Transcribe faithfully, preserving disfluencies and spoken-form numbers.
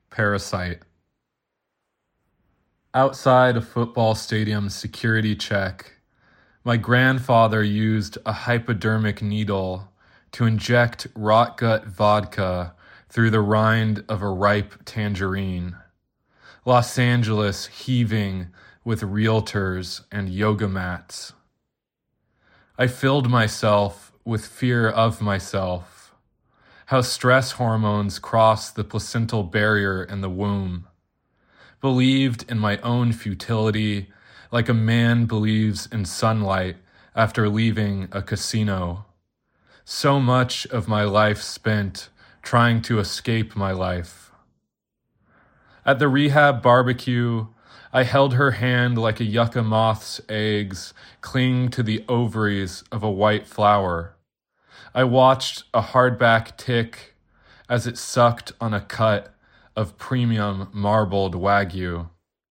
Parasite. Outside a football stadium security check, my grandfather used a hypodermic needle to inject rot gut vodka through the rind of a ripe tangerine. Los Angeles heaving with realtors and yoga mats. I filled myself with fear of myself, how stress hormones cross the placental barrier in the womb. Believed in my own futility like a man believes in sunlight after leaving a casino. So much of my life spent trying to escape my life. At the rehab barbecue, I held her hand like a yucca moth's eggs cling to the ovaries of a white flower. I watched a hardback tick as it sucked on a cut of premium marbled Wagyu.